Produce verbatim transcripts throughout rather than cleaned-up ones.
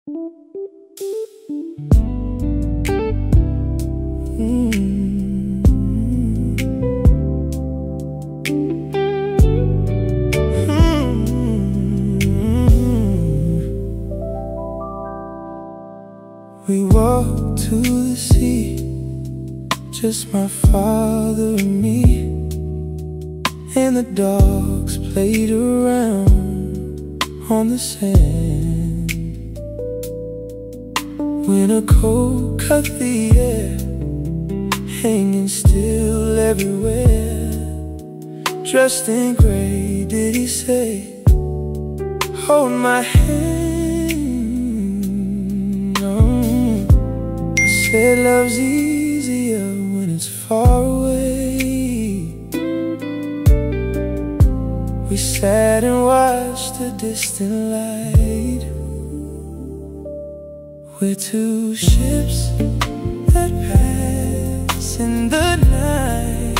We walked to the sea, just my father and me, and the dogs played around on the sand. Winter cold cut the air, hanging still everywhere. Dressed in gray, did he say, hold my hand? No. I said love's easier when it's far away. We sat and watched the distant light, we're two ships that pass in the night.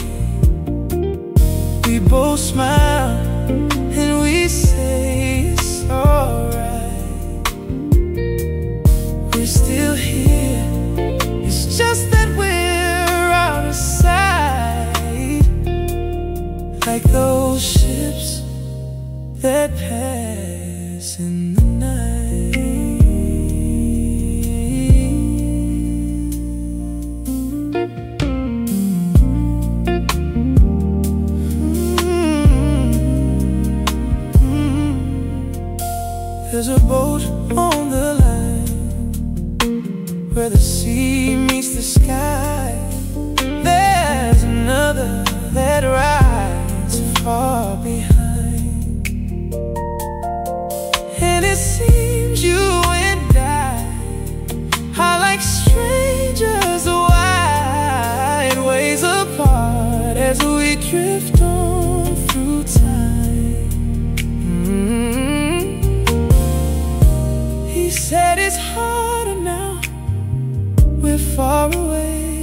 We both smile and we say it's alright. We're still here, it's just that we're out of sight, like those ships that pass in the night. There's a boat on the line where the sea meets the sky. There's another that rides far behind, and it seems you and I are like strangers wide ways apart as we drift on through time. mm-hmm. He said it's harder now, we're far away.